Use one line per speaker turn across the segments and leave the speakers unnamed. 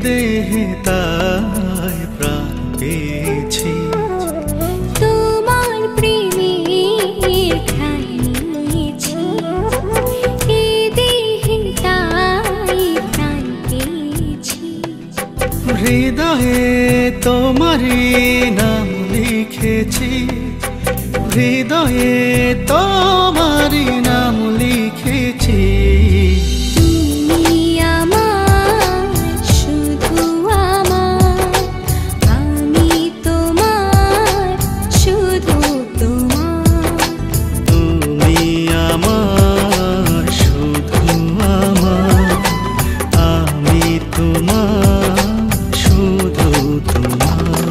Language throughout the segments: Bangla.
দেহে তাই প্রাণ পেয়েছি।
তোমার প্রেমের ঠাঁই নিয়েছি, এ দেহে তাই প্রাণ পেয়েছি।
হৃদয়ে তোমারই নাম লিখেছি, হৃদয়ে তোমারই নাম লিখেছি।
তুমি আমার, শুধু আমার, আমি তোমার, শুধু তোমার।
তুমি আমার, শুধু আমার, আমি তোমার, শুধু তোমার।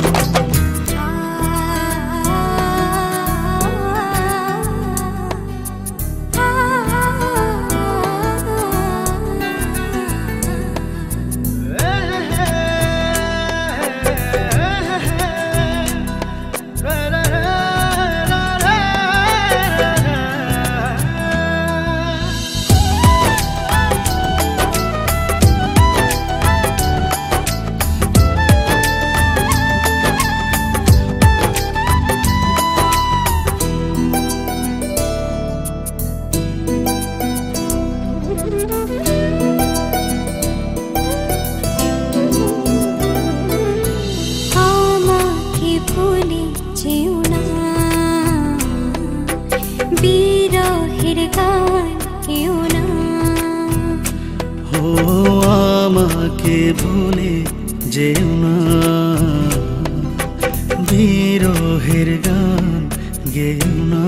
আমাকে ভুলে যেও না, বিরহের গান কেউ না।
ও আমাকে ভুলে যেও না, বিরহের গান গেও না।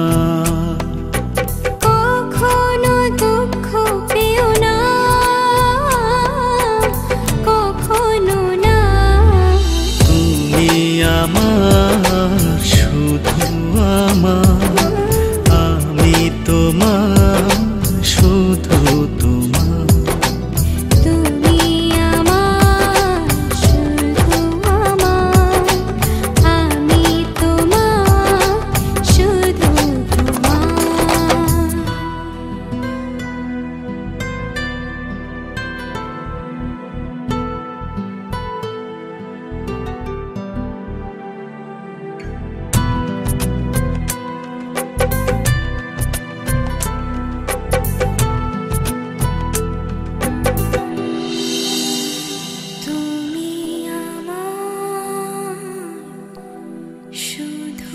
কখনো দুঃখ পেও না, কখনো না।
তুমি আমার, শুধু আমার, আমি তোমার, শুধু তোমার।
তুমি আমার, শুধু আমার, আমি তোমার, শুধু তোমার। তুমি আমার, শুধু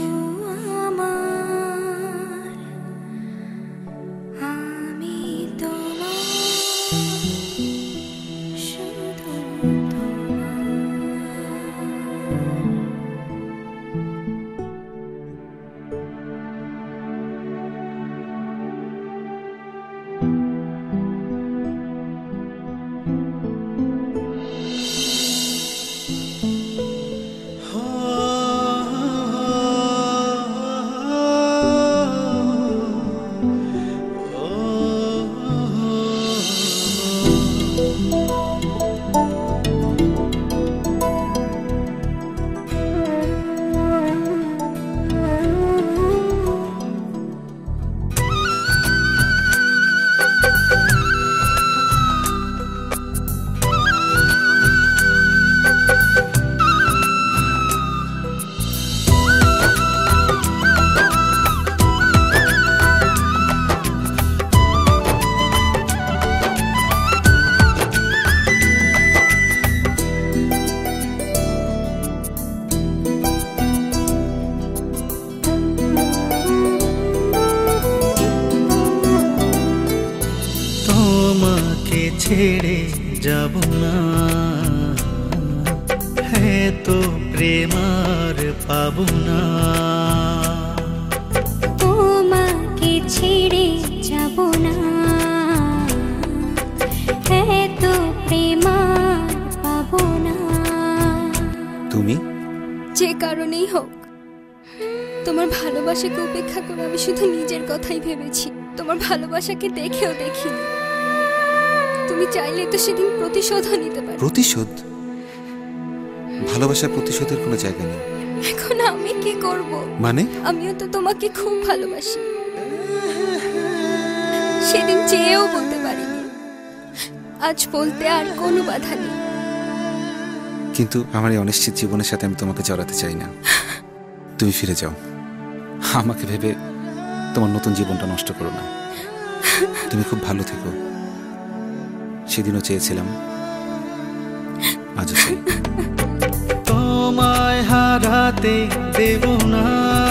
আমার, আমি তোমার, শুধু তোমার।
তোমাকে ছেড়ে যাব না, হ্যাঁ তো প্রেম আর পাবো না।
তোমাকে ছেড়ে যাব না, এত প্রেম আর পাবো না।
তুমি
যে কারণেই হোক, তোমার ভালোবাসাকে উপেক্ষা করে আমি শুধু নিজের কথাই ভেবেছি, তোমার ভালোবাসাকে দেখেও দেখিনি। তুমি চাইলে তো সেদিন প্রতিশোধও নিতে পারো।
প্রতিশোধ? ভালোবাসার প্রতিশোধের কোনো জায়গা নেই।
এখন আমি কি করব?
মানে?
আমিও তো তোমাকে খুব ভালোবাসি, সেদিন চেয়েও বলতে পারিনি, আজ বলতে আর কোনো বাধা নেই।
কিন্তু আমার এই অনিশ্চিত জীবনের সাথে আমি তোমাকে জড়াতে চাই না। তুমি ফিরে যাও, আমাকে ভেবে তোমার নতুন জীবনটা নষ্ট করো না। তুমি খুব ভালো থেকো, সেদিনও চেয়েছিলাম, আজও চাই।
তোমায় হারাতে দেব না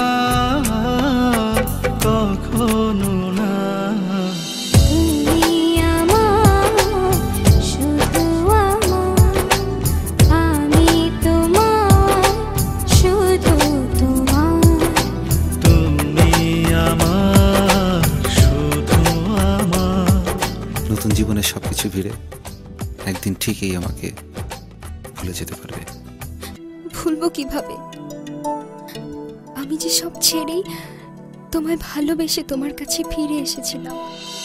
কখনো না।
তুমি আমার, শুধু আমার, আমি তোমার, শুধু তোমার।
তুমি আমার, শুধু আমার।
নতুন জীবনের সবকিছু ভিড়ে একদিন ঠিকই আমাকে ভুলে যেতে পারবে।
ভুলবো কিভাবে? আমি যে সব ছেড়েই তোমায় ভালোবেসে তোমার কাছে ফিরে এসেছিলাম।